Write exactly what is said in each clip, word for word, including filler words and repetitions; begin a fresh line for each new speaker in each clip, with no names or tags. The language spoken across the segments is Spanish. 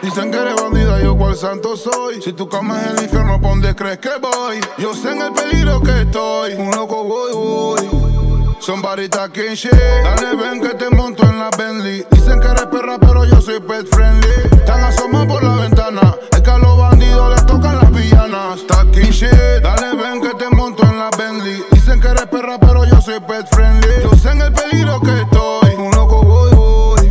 Dicen que eres bandida, yo cual santo soy. Si tu cama es el infierno, ¿pa' dónde crees que voy? Yo sé en el peligro que estoy. Un loco voy, voy. Somebody talking shit. Dale, ven que te monto en la Bentley. Dicen que eres perra, pero yo soy pet friendly. Están asomados por la ventana. Es que a los bandidos les tocan las villanas. Talking shit. Dale, ven que te monto en la Bentley. Dicen que eres perra, pero yo soy pet friendly. Yo sé en el peligro que estoy. Un loco voy, voy.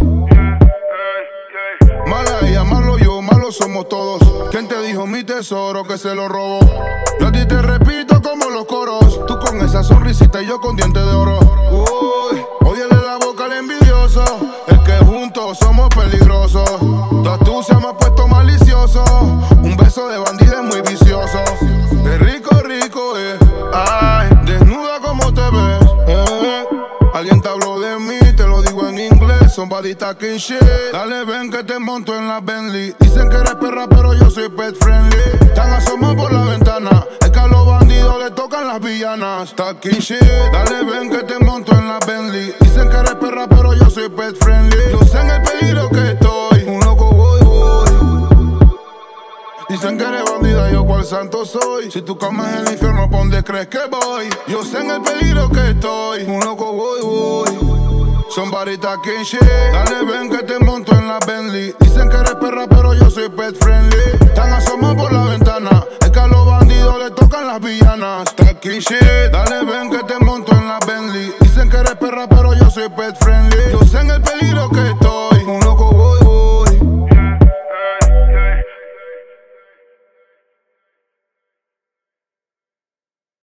Mala ella, malo yo, malos somos todos. ¿Quién te dijo mi tesoro que se lo robó? Yo a ti te repito como los coros. Tú con esa sonrisita y yo con dientes de oro. Uy, óyele la boca al envidioso. Es que juntos somos peligrosos. Tu astucia me ha puesto malicioso. Un beso de bandida es muy vicioso. Qué rico, rico, eh. Ay, desnuda como te ves, eh. Alguien te habló de mí, te lo digo en inglés. Somebody talking shit. Dale, ven que te monto en la Bentley. Dicen que eres perra, pero yo soy pet friendly. Están asomados por la ventana. Es que a los bandidos les tocan las villanas. Talking shit. Dale, ven que te monto en la Bentley. Dicen que eres perra, pero yo soy pet friendly. Yo sé en el peligro que estoy. Un loco voy, voy. Dicen que eres bandida, yo cual santo soy. Si tu cama es el infierno, ¿pa' dónde crees que voy? Yo sé en el peligro que estoy. Un loco voy, voy. Somebody talking shit. Dale, ven que te monto en la Bentley. Dicen que eres perra, pero yo soy pet friendly. Están asomados por la ventana. Es que a los bandidos les tocan las villanas. Talking shit. Dale, ven que te monto en la Bentley. Dicen que eres perra, pero yo soy pet friendly. Yo sé en el peligro que estoy.